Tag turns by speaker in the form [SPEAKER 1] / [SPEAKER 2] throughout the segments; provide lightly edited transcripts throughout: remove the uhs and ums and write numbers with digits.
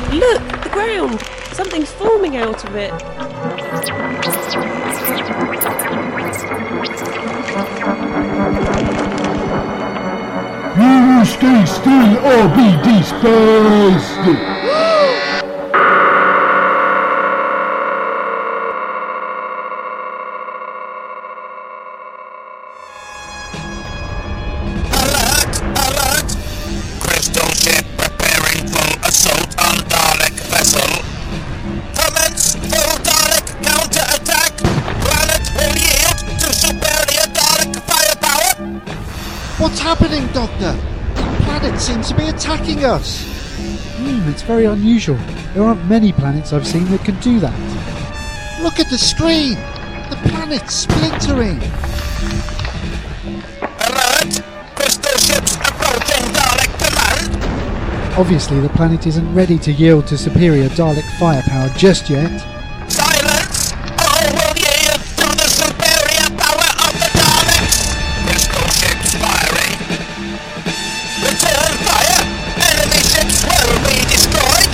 [SPEAKER 1] Look, the ground! Something's forming out of it.
[SPEAKER 2] You will stay still or be dispersed!
[SPEAKER 3] What's happening, Doctor? The planet seems to be attacking us.
[SPEAKER 4] It's very unusual. There aren't many planets I've seen that can do that.
[SPEAKER 3] Look at the screen! The planet's splintering!
[SPEAKER 5] Alert! Crystal ships approaching Dalek command!
[SPEAKER 4] Obviously, the planet isn't ready to yield to superior Dalek firepower just yet.
[SPEAKER 5] Silence! All will yield to the superior power of the Daleks! Crystal ships firing! Return fire! Enemy ships will be destroyed!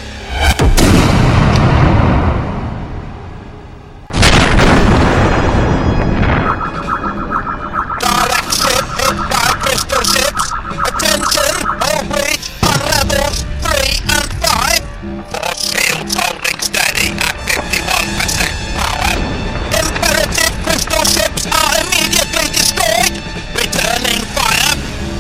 [SPEAKER 5] Dalek ship hit by crystal ships! Attention! All breach on levels 3 and 5! Force fields holding steady at 51% power. Imperative crystal ships are immediately destroyed! Returning fire!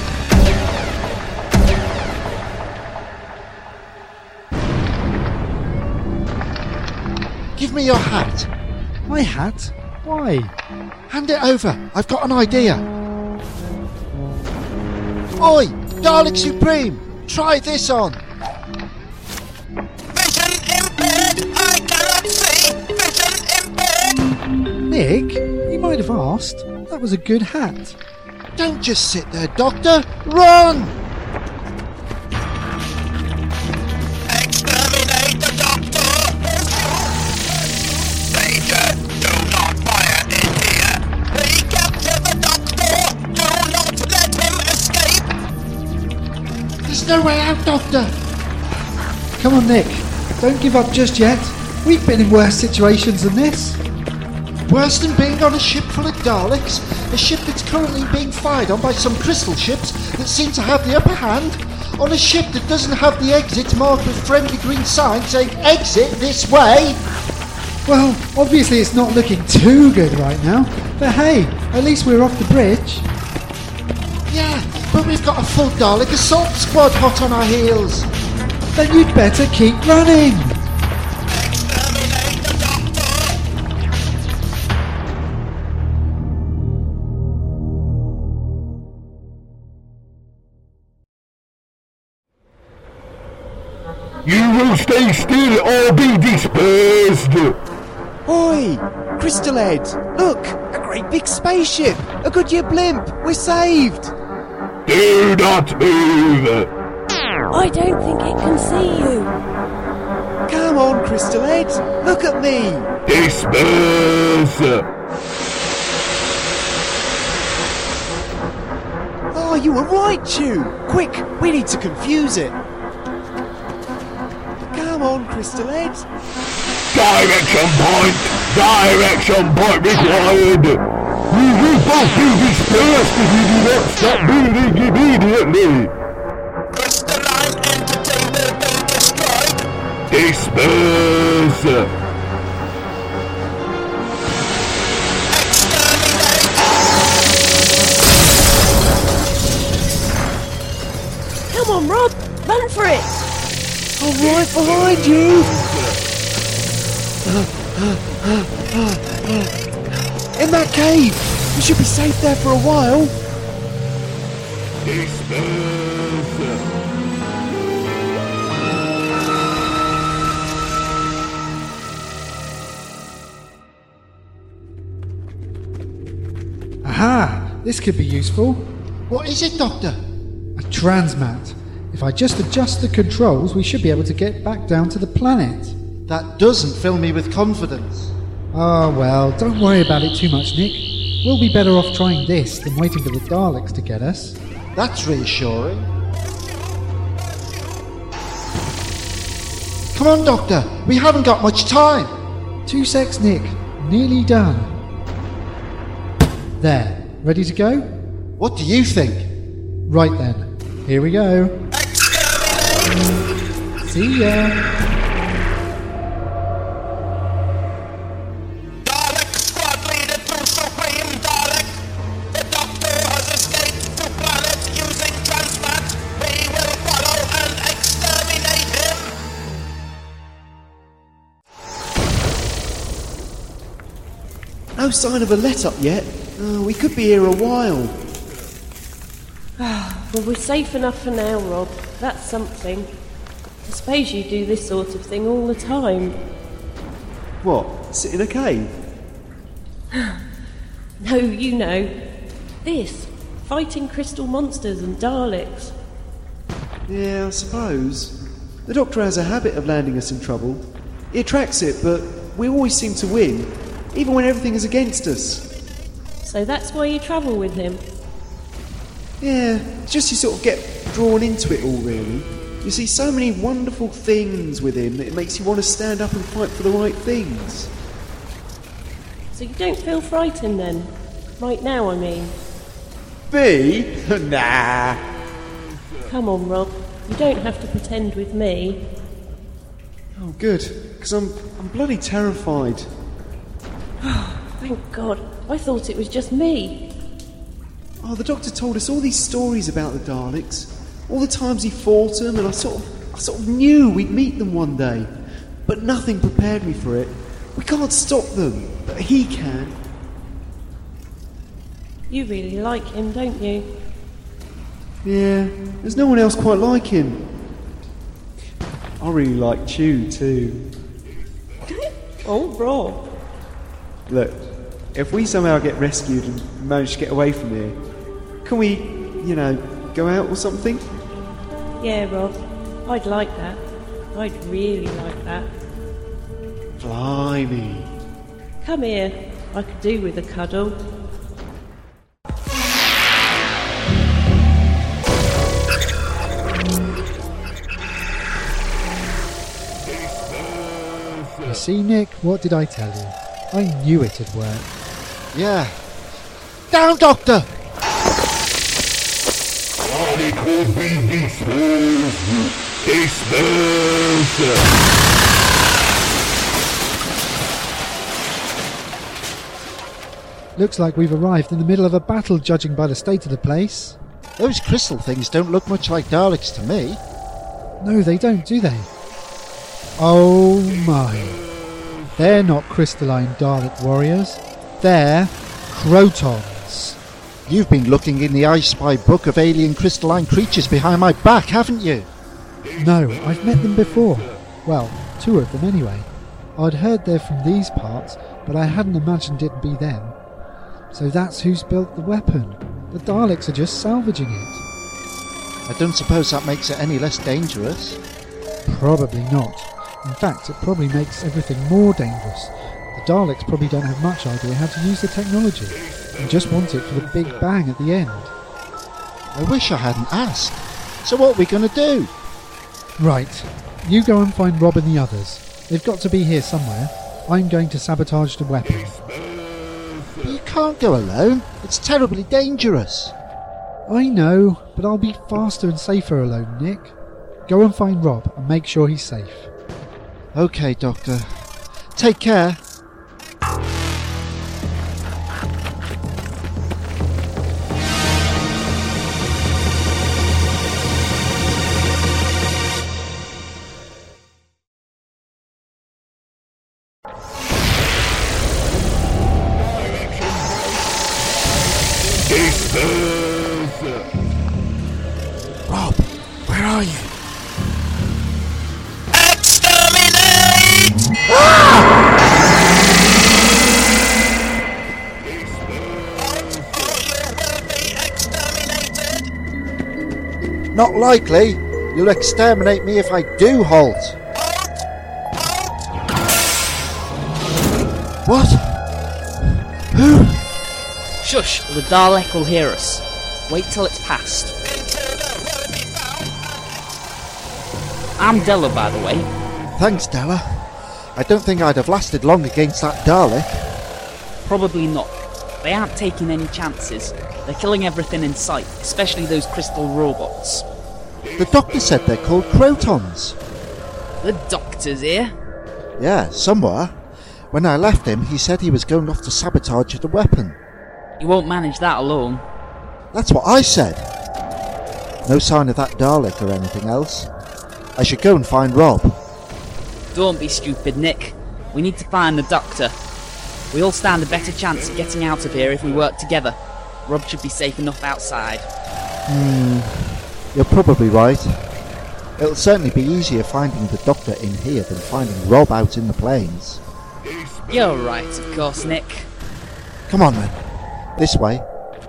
[SPEAKER 3] Give me your hat.
[SPEAKER 4] My hat? Why?
[SPEAKER 3] Hand it over. I've got an idea. Oi! Dalek Supreme! Try this on!
[SPEAKER 5] Vision impaired! I cannot see! Vision impaired!
[SPEAKER 4] Nick, you might have asked. That was a good hat.
[SPEAKER 3] Don't just sit there, Doctor! Run!
[SPEAKER 5] Exterminate the Doctor! Danger! Do not fire in here! Recapture the Doctor! Do not let him escape!
[SPEAKER 3] There's no way out, Doctor!
[SPEAKER 4] Come on, Nick. Don't give up just yet. We've been in worse situations than this.
[SPEAKER 3] Worse than being on a ship full of Daleks? A ship that's currently being fired on by some crystal ships that seem to have the upper hand? On a ship that doesn't have the exits marked with friendly green signs saying exit this way?
[SPEAKER 4] Well, obviously it's not looking too good right now. But hey, at least we're off the bridge.
[SPEAKER 3] Yeah, but we've got a full Dalek assault squad hot on our heels.
[SPEAKER 4] Then you'd better keep running.
[SPEAKER 5] Exterminate the Doctor!
[SPEAKER 2] You will stay still or be dispersed!
[SPEAKER 6] Oi! Crystal Head! Look! A great big spaceship! A Goodyear blimp! We're saved!
[SPEAKER 2] Do not move!
[SPEAKER 1] I don't think it can see you.
[SPEAKER 6] Come on, Crystal Head! Look at me!
[SPEAKER 2] Disperse!
[SPEAKER 6] Oh, you were right, Chew! Quick! We need to confuse it! Come on, Crystal Head!
[SPEAKER 2] Direction point! Direction point required! We will both be dispersed if you do not stop moving immediately!
[SPEAKER 5] Crystalline entity will be destroyed!
[SPEAKER 2] Disperse!
[SPEAKER 5] Exterminate!
[SPEAKER 1] Come on, Rob! Run for it!
[SPEAKER 6] I'm right behind you! In that cave! We should be safe there for a while!
[SPEAKER 2] Disperse!
[SPEAKER 4] Aha! This could be useful.
[SPEAKER 3] What is it, Doctor?
[SPEAKER 4] A transmat. If I just adjust the controls, we should be able to get back down to the planet.
[SPEAKER 3] That doesn't fill me with confidence.
[SPEAKER 4] Oh well, don't worry about it too much, Nick. We'll be better off trying this than waiting for the Daleks to get us.
[SPEAKER 3] That's reassuring. Come on, Doctor. We haven't got much time.
[SPEAKER 4] 2 secs, Nick. Nearly done. There. Ready to go?
[SPEAKER 3] What do you think?
[SPEAKER 4] Right then. Here we go. See ya.
[SPEAKER 5] Dalek squad leader to Supreme Dalek. The Doctor has escaped to planet using transmat. We will follow and exterminate him.
[SPEAKER 6] No sign of a let-up yet. We could be here a while.
[SPEAKER 1] Well, we're safe enough for now, Rob. That's something. I suppose you do this sort of thing all the time.
[SPEAKER 6] What? Sit in a cave?
[SPEAKER 1] No, you know. This. Fighting crystal monsters and Daleks.
[SPEAKER 6] Yeah, I suppose. The Doctor has a habit of landing us in trouble. He attracts it, but we always seem to win, even when everything is against us.
[SPEAKER 1] So that's why you travel with him.
[SPEAKER 6] Yeah, it's just you sort of get drawn into it all, really. You see so many wonderful things with him that it makes you want to stand up and fight for the right things.
[SPEAKER 1] So you don't feel frightened then? Right now, I mean.
[SPEAKER 6] Me? Nah.
[SPEAKER 1] Come on, Rob. You don't have to pretend with me.
[SPEAKER 6] Oh, good, because I'm bloody terrified.
[SPEAKER 1] Thank God. I thought it was just me.
[SPEAKER 6] Oh, the Doctor told us all these stories about the Daleks, all the times he fought them, and I sort of knew we'd meet them one day, but nothing prepared me for it. We can't stop them, but he can.
[SPEAKER 1] You really like him, don't you?
[SPEAKER 6] Yeah, there's no one else quite like him. I really like Chew too.
[SPEAKER 1] Oh, Rob.
[SPEAKER 6] Look, if we somehow get rescued and manage to get away from here, can we, go out or something?
[SPEAKER 1] Yeah, Rob. I'd like that. I'd really like that.
[SPEAKER 6] Blimey.
[SPEAKER 1] Come here. I could do with a cuddle.
[SPEAKER 4] You see, Nick, what did I tell you? I knew it'd work.
[SPEAKER 3] Yeah. Down, Doctor!
[SPEAKER 2] Dalek will be dispersed. Dispersed.
[SPEAKER 4] Looks like we've arrived in the middle of a battle, judging by the state of the place.
[SPEAKER 3] Those crystal things don't look much like Daleks to me.
[SPEAKER 4] No, they don't, do they? Oh my. They're not crystalline Dalek warriors. They're Crotons.
[SPEAKER 3] You've been looking in the I Spy book of alien crystalline creatures behind my back, haven't you?
[SPEAKER 4] No, I've met them before. Well, 2 of them anyway. I'd heard they're from these parts, but I hadn't imagined it'd be them. So that's who's built the weapon. The Daleks are just salvaging it.
[SPEAKER 3] I don't suppose that makes it any less dangerous.
[SPEAKER 4] Probably not. In fact, it probably makes everything more dangerous. The Daleks probably don't have much idea how to use the technology, and just want it for the big bang at the end.
[SPEAKER 3] I wish I hadn't asked. So what are we going to do?
[SPEAKER 4] Right, you go and find Rob and the others. They've got to be here somewhere. I'm going to sabotage the weapon.
[SPEAKER 3] But you can't go alone. It's terribly dangerous.
[SPEAKER 4] I know, but I'll be faster and safer alone, Nick. Go and find Rob and make sure he's safe.
[SPEAKER 3] Okay, Doctor. Take care.
[SPEAKER 2] Rob, where are you?
[SPEAKER 5] Exterminate!
[SPEAKER 3] Not likely. You'll exterminate me if I do halt. What? Who?
[SPEAKER 7] Shush, the Dalek will hear us. Wait till it's past. I'm Della, by the way.
[SPEAKER 3] Thanks, Della. I don't think I'd have lasted long against that Dalek.
[SPEAKER 7] Probably not. They aren't taking any chances. They're killing everything in sight, especially those crystal robots.
[SPEAKER 3] The doctor said they're called Crotons.
[SPEAKER 7] The doctor's here.
[SPEAKER 3] Yeah, somewhere. When I left him, he said he was going off to sabotage the weapon.
[SPEAKER 7] You won't manage that alone.
[SPEAKER 3] That's what I said. No sign of that Dalek or anything else. I should go and find Rob.
[SPEAKER 7] Don't be stupid, Nick. We need to find the doctor. We all stand a better chance of getting out of here if we work together. Rob should be safe enough outside.
[SPEAKER 3] You're probably right. It'll certainly be easier finding the doctor in here than finding Rob out in the plains.
[SPEAKER 7] You're right, of course, Nick.
[SPEAKER 3] Come on then. This way.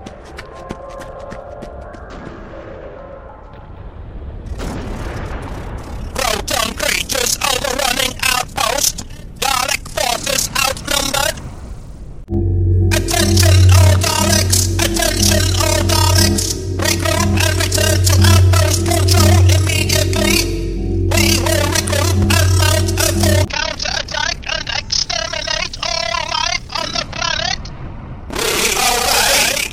[SPEAKER 5] Proton creatures overrunning outpost. Dalek forces outnumbered. Attention all Daleks! Attention all Daleks! Regroup and return to outpost control immediately. We will regroup and mount a full counterattack and exterminate all life on the planet. We obey!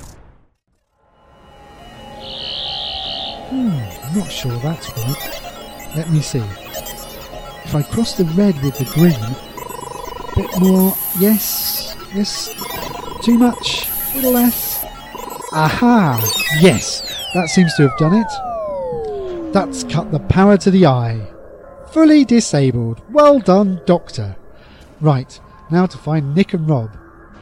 [SPEAKER 4] I'm not sure that's right. Let me see. If I cross the red with the green, a bit more, yes, too much, a little less. Aha! Yes, that seems to have done it. That's cut the power to the eye. Fully disabled. Well done, Doctor. Right, now to find Nick and Rob.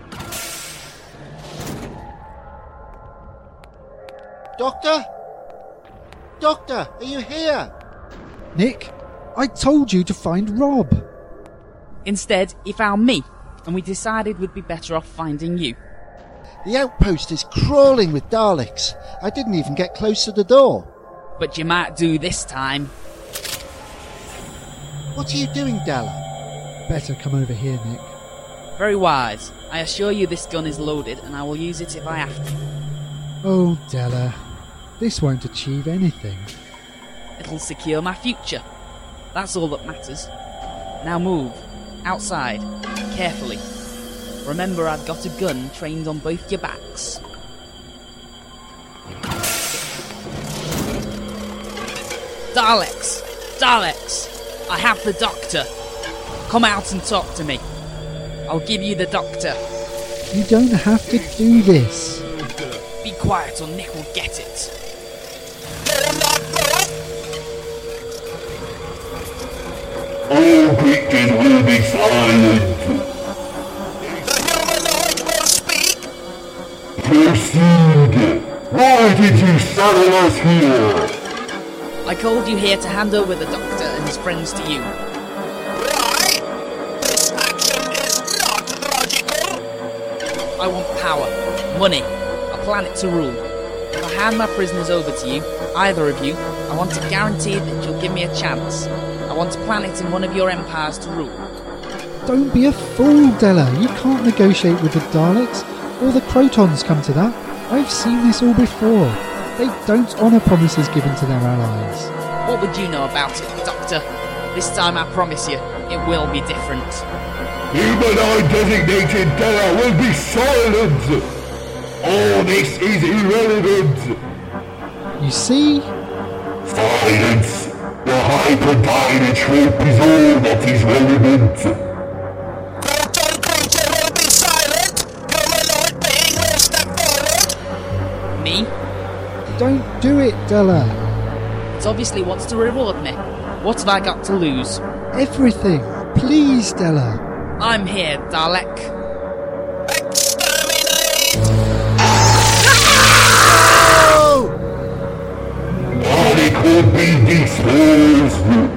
[SPEAKER 3] Doctor? Doctor, are you here?
[SPEAKER 4] Nick, I told you to find Rob.
[SPEAKER 7] Instead, he found me, and we decided we'd be better off finding you.
[SPEAKER 3] The outpost is crawling with Daleks. I didn't even get close to the door.
[SPEAKER 7] But you might do this time.
[SPEAKER 3] What are you doing, Della?
[SPEAKER 4] Better come over here, Nick.
[SPEAKER 7] Very wise. I assure you this gun is loaded, and I will use it if I have to.
[SPEAKER 4] Oh, Della, this won't achieve anything.
[SPEAKER 7] It'll secure my future. That's all that matters. Now move. Outside. Carefully. Remember, I've got a gun trained on both your backs. Daleks! Daleks! I have the doctor. Come out and talk to me. I'll give you the doctor.
[SPEAKER 4] You don't have to do this.
[SPEAKER 7] Be quiet or Nick will get it.
[SPEAKER 5] Do not move!
[SPEAKER 2] All creatures will be silent.
[SPEAKER 5] The humanoid will speak!
[SPEAKER 2] Proceed. Why did you summon us here?
[SPEAKER 7] I called you here to hand over the doctor and his friends to you.
[SPEAKER 5] Why? This action is not logical!
[SPEAKER 7] I want power, money, a planet to rule. If I hand my prisoners over to you, either of you, I want to guarantee that you'll give me a chance. I want a planet in one of your empires to rule.
[SPEAKER 4] Don't be a fool, Della. You can't negotiate with the Daleks. Or the Crotons come to that. I've seen this all before. They don't honour promises given to their allies.
[SPEAKER 7] What would you know about it, Doctor? This time I promise you, it will be different.
[SPEAKER 2] Humanoid designated Della will be silent. All this is irrelevant.
[SPEAKER 4] You see?
[SPEAKER 2] Silence. The hyper trope is all that is relevant.
[SPEAKER 5] Proton creature will be silent! Humanoid being will step forward!
[SPEAKER 7] Me?
[SPEAKER 4] Don't do it, Della.
[SPEAKER 7] It obviously wants to reward me. What have I got to lose?
[SPEAKER 4] Everything. Please, Della.
[SPEAKER 7] I'm here, Dalek.
[SPEAKER 5] Exterminate!
[SPEAKER 2] Dalek will be disposed.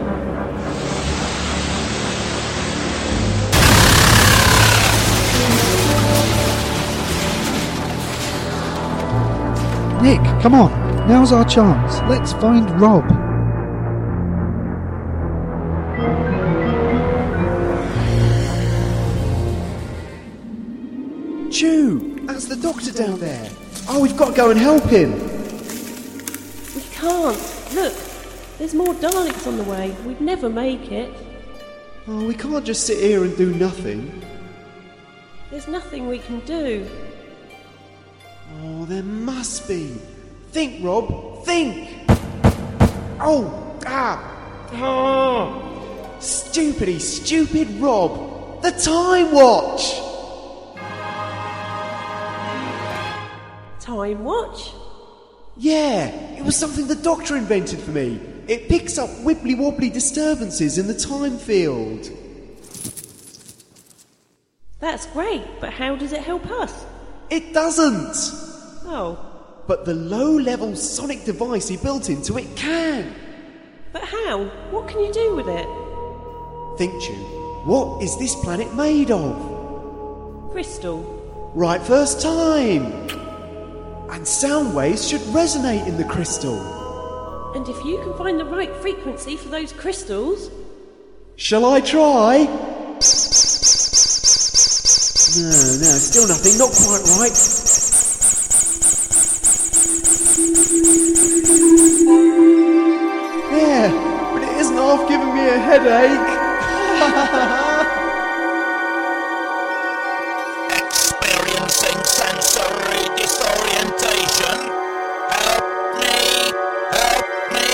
[SPEAKER 4] Nick, come on. Now's our chance. Let's find Rob.
[SPEAKER 6] Chew! That's the doctor down there. Oh, we've got to go and help him.
[SPEAKER 1] We can't. Look, there's more Daleks on the way. We'd never make it.
[SPEAKER 6] Oh, we can't just sit here and do nothing.
[SPEAKER 1] There's nothing we can do.
[SPEAKER 6] Oh, there must be. Think, Rob, think! Oh, Stupid Rob! The time watch!
[SPEAKER 1] Time watch?
[SPEAKER 6] Yeah, it was something the doctor invented for me. It picks up wibbly-wobbly disturbances in the time field.
[SPEAKER 1] That's great, but how does it help us?
[SPEAKER 6] It doesn't!
[SPEAKER 1] Oh,
[SPEAKER 6] But the low-level sonic device he built into it can.
[SPEAKER 1] but how? What can you do with it?
[SPEAKER 6] Think, Chew, what is this planet made of?
[SPEAKER 1] Crystal.
[SPEAKER 6] Right first time! And sound waves should resonate in the crystal.
[SPEAKER 1] And if you can find the right frequency for those crystals...
[SPEAKER 6] Shall I try? No, still nothing, not quite right. There, but it isn't half giving me a headache.
[SPEAKER 5] Experiencing sensory disorientation. Help me! Help me!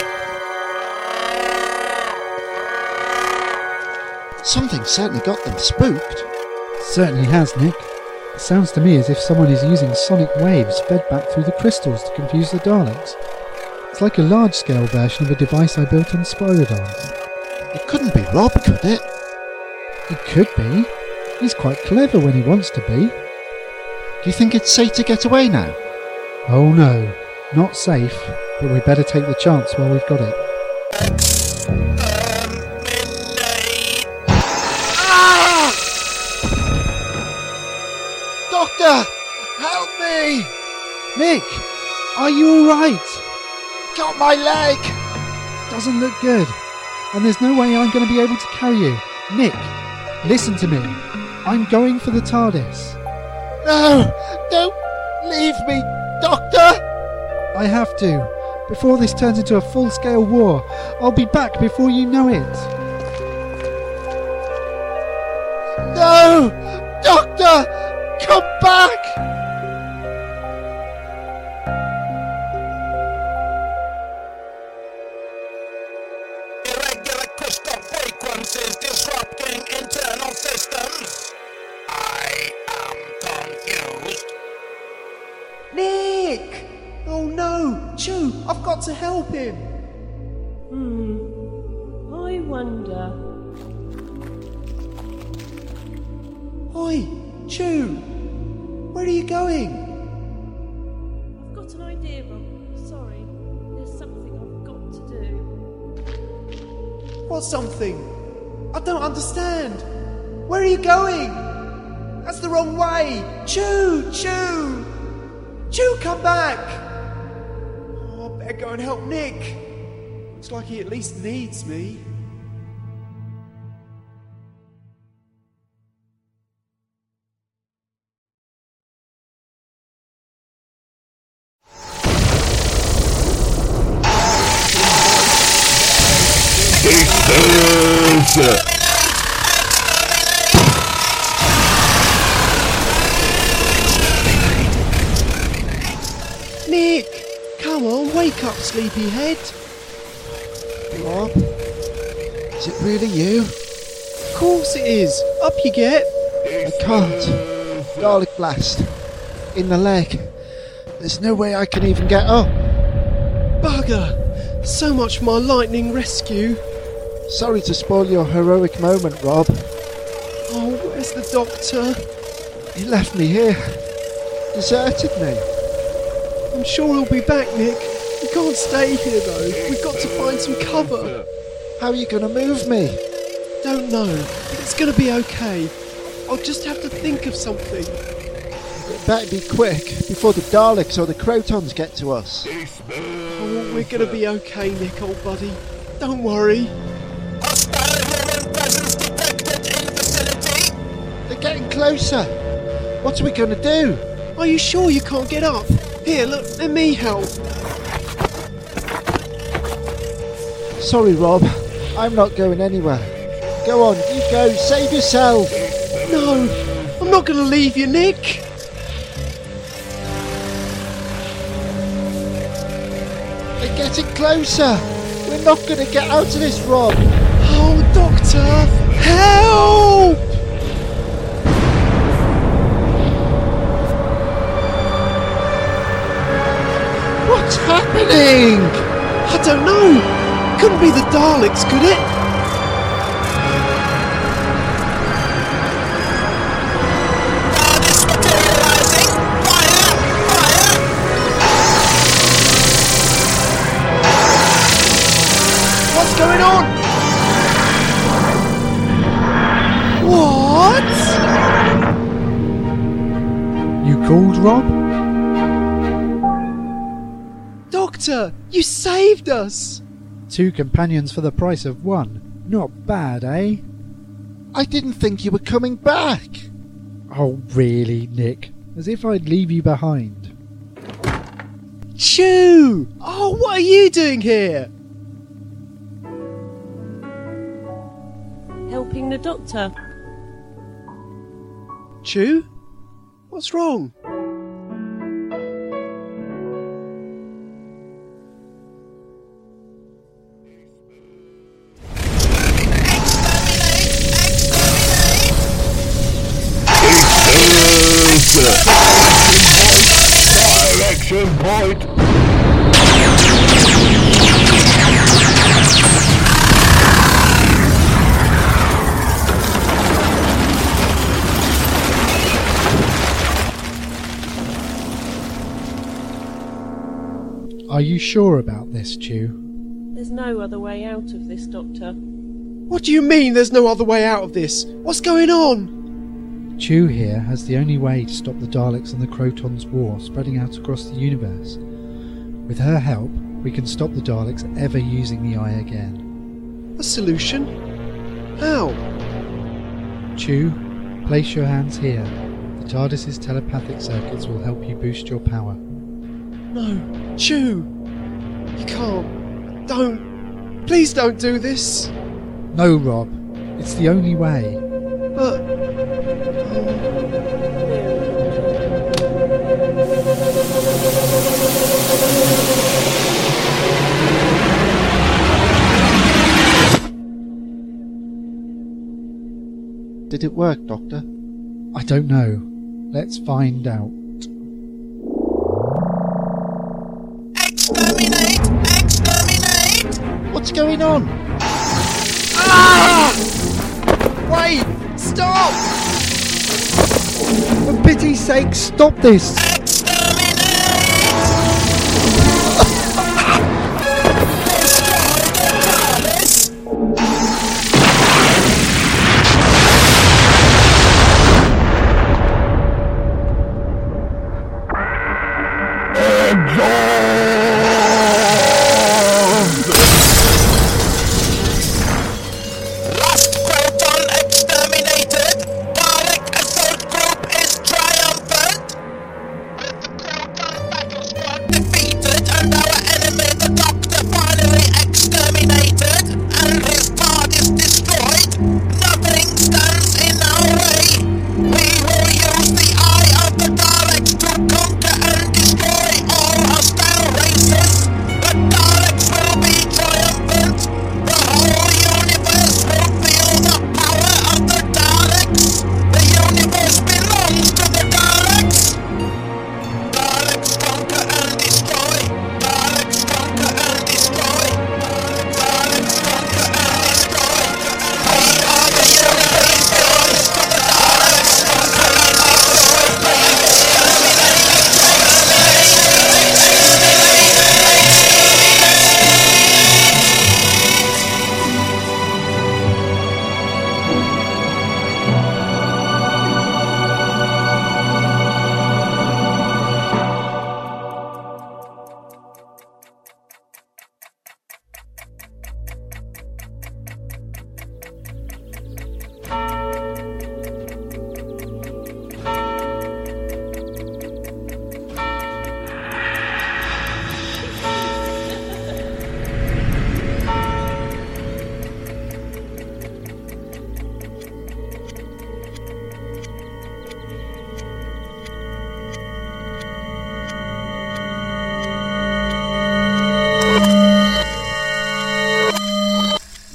[SPEAKER 3] Something certainly got them spooked.
[SPEAKER 4] Certainly has, Nick. It sounds to me as if someone is using sonic waves fed back through the crystals to confuse the Daleks. It's like a large-scale version of a device I built on Spyrodon.
[SPEAKER 3] It couldn't be Rob, could it?
[SPEAKER 4] It could be. He's quite clever when he wants to be.
[SPEAKER 3] Do you think it's safe to get away now?
[SPEAKER 4] Oh no, not safe, but we better take the chance while we've got it.
[SPEAKER 3] Doctor! Help me!
[SPEAKER 4] Nick! Are you alright?
[SPEAKER 3] Got my leg!
[SPEAKER 4] Doesn't look good. And there's no way I'm going to be able to carry you. Nick, listen to me. I'm going for the TARDIS.
[SPEAKER 3] No! Don't leave me, Doctor!
[SPEAKER 4] I have to. Before this turns into a full-scale war, I'll be back before you know it.
[SPEAKER 3] No! Doctor! Come back!
[SPEAKER 5] Irregular crystal frequencies disrupting internal systems. I am confused.
[SPEAKER 6] Nick! Oh no! Chew, I've got to help him!
[SPEAKER 1] I wonder...
[SPEAKER 6] Oi! Chew! Where are you going?
[SPEAKER 1] I've got an idea, Rob. Sorry. There's something I've got to do.
[SPEAKER 6] What something? I don't understand. Where are you going? That's the wrong way. Chew! Chew! Chew, come back! Oh, I better go and help Nick. Looks like he at least needs me. Nick! Come on, wake up, sleepyhead.
[SPEAKER 3] Rob? Is it really you?
[SPEAKER 6] Of course it is. Up you get.
[SPEAKER 3] I can't. Dalek blast. In the leg. There's no way I can even get up.
[SPEAKER 6] Bugger! So much for my lightning rescue.
[SPEAKER 3] Sorry to spoil your heroic moment, Rob.
[SPEAKER 6] Oh, where's the doctor?
[SPEAKER 3] He left me here. Deserted me.
[SPEAKER 6] I'm sure he'll be back, Nick. We can't stay here, though. We've got to find some cover.
[SPEAKER 3] How are you going to move me?
[SPEAKER 6] Don't know, but it's going to be okay. I'll just have to think of something.
[SPEAKER 3] It better be quick, before the Daleks or the Crotons get to us.
[SPEAKER 6] Oh, we're going to be okay, Nick, old buddy. Don't worry.
[SPEAKER 5] Hostile human presence detected in vicinity.
[SPEAKER 3] They're getting closer. What are we going to do?
[SPEAKER 6] Are you sure you can't get up? Here, look, let me help.
[SPEAKER 3] Sorry, Rob. I'm not going anywhere. Go on, you go, save yourself.
[SPEAKER 6] No, I'm not going to leave you, Nick.
[SPEAKER 3] They're getting closer. We're not going to get out of this, Rob.
[SPEAKER 6] Oh, Doctor, help!
[SPEAKER 3] What's happening?
[SPEAKER 6] I don't know. Couldn't be the Daleks, could it?
[SPEAKER 5] TARDIS materializing! Fire! Fire!
[SPEAKER 6] What's going on? What?
[SPEAKER 4] You called, Rob?
[SPEAKER 6] Doctor, you saved us!
[SPEAKER 4] 2 companions for the price of 1. Not bad, eh?
[SPEAKER 3] I didn't think you were coming back.
[SPEAKER 4] Oh, really, Nick? As if I'd leave you behind.
[SPEAKER 6] Chew! Oh, what are you doing here?
[SPEAKER 1] Helping the doctor.
[SPEAKER 6] Chew? What's wrong?
[SPEAKER 2] Direction point!
[SPEAKER 4] Are you sure about this, Chew?
[SPEAKER 1] There's no other way out of this, Doctor.
[SPEAKER 6] What do you mean there's no other way out of this? What's going on?
[SPEAKER 4] Chew here has the only way to stop the Daleks and the Crotons' war spreading out across the universe. With her help, we can stop the Daleks ever using the Eye again.
[SPEAKER 6] A solution? How?
[SPEAKER 4] Chew, place your hands here. The TARDIS's telepathic circuits will help you boost your power.
[SPEAKER 6] No, Chew! You can't. Don't. Please don't do this.
[SPEAKER 4] No, Rob. It's the only way.
[SPEAKER 6] But...
[SPEAKER 3] Did it work, Doctor?
[SPEAKER 4] I don't know. Let's find out.
[SPEAKER 5] Exterminate! Exterminate!
[SPEAKER 3] What's going on?
[SPEAKER 6] Ah! Wait! Stop!
[SPEAKER 4] For pity's sake, stop this!
[SPEAKER 5] Last Croton exterminated! Dalek assault group is triumphant!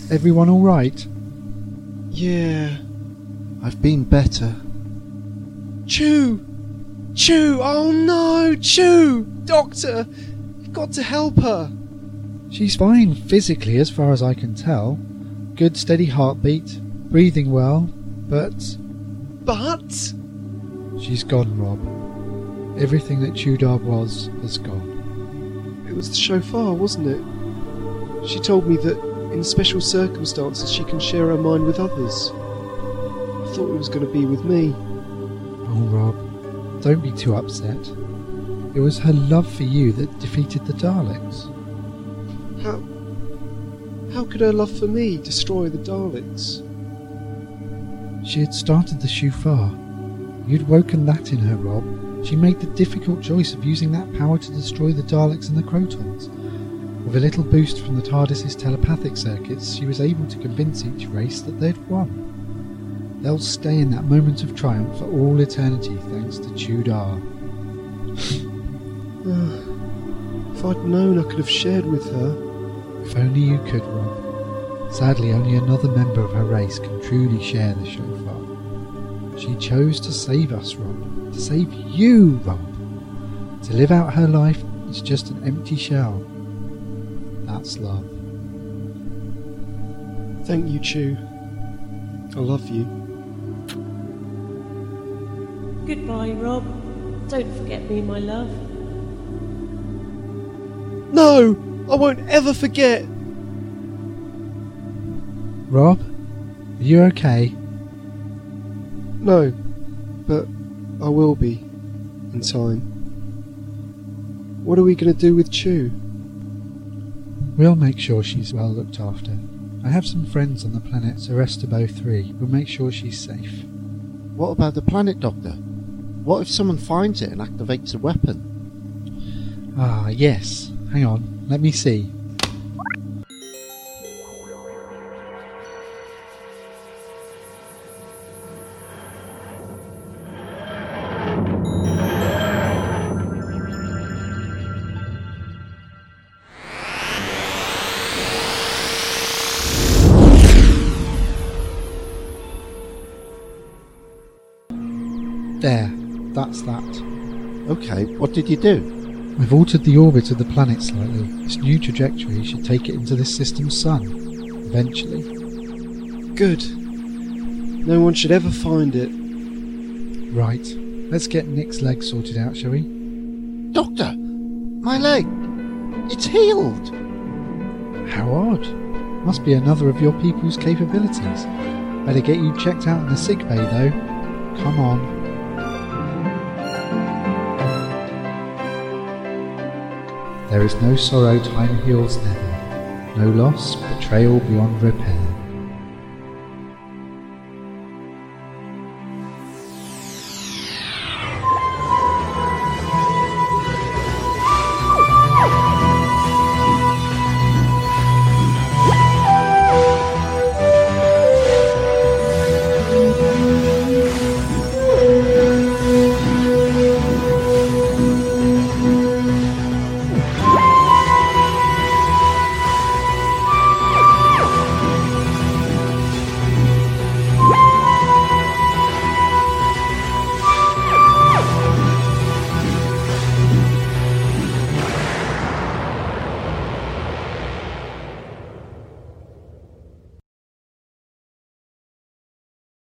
[SPEAKER 4] Everyone all right?
[SPEAKER 6] Yeah.
[SPEAKER 3] I've been better.
[SPEAKER 6] Chew! Chew! Oh no! Chew! Doctor! You've got to help her!
[SPEAKER 4] She's fine physically as far as I can tell. Good steady heartbeat, breathing well, but...
[SPEAKER 6] But?
[SPEAKER 4] She's gone, Rob. Everything that Tudor was has gone.
[SPEAKER 6] It was the chauffeur, wasn't it? She told me that in special circumstances she can share her mind with others. I thought it was going to be with me.
[SPEAKER 4] Oh, Rob, don't be too upset. It was her love for you that defeated the Daleks.
[SPEAKER 6] How could her love for me destroy the Daleks?
[SPEAKER 4] She had started the chauffeur. You'd woken that in her, Rob. She made the difficult choice of using that power to destroy the Daleks and the Crotons. With a little boost from the TARDIS's telepathic circuits, she was able to convince each race that they'd won. They'll stay in that moment of triumph for all eternity thanks to Tudor.
[SPEAKER 6] If I'd known I could have shared with her.
[SPEAKER 4] If only you could, Rob. Sadly, only another member of her race can truly share the chauffeur. She chose to save us, Rob. To save you, Rob. To live out her life is just an empty shell. That's love.
[SPEAKER 6] Thank you, Chew. I love you.
[SPEAKER 1] Goodbye, Rob. Don't forget me, my love.
[SPEAKER 6] No! I won't ever forget!
[SPEAKER 4] Rob, are you okay?
[SPEAKER 6] No, but I will be, in time. What are we going to do with Chew?
[SPEAKER 4] We'll make sure she's well looked after. I have some friends on the planet Arecibo 3 who'll make sure she's safe.
[SPEAKER 3] What about the planet, Doctor? What if someone finds it and activates a weapon?
[SPEAKER 4] Ah, yes. Hang on, let me see. There, that's that.
[SPEAKER 3] Okay, what did you do?
[SPEAKER 4] I've altered the orbit of the planet slightly. Its new trajectory should take it into this system's sun, eventually.
[SPEAKER 6] Good. No one should ever find it.
[SPEAKER 4] Right, let's get Nick's leg sorted out, shall we?
[SPEAKER 3] Doctor! My leg! It's healed!
[SPEAKER 4] How odd. Must be another of your people's capabilities. Better get you checked out in the sick bay, though. Come on. There is no sorrow time heals never, no loss, betrayal beyond repair.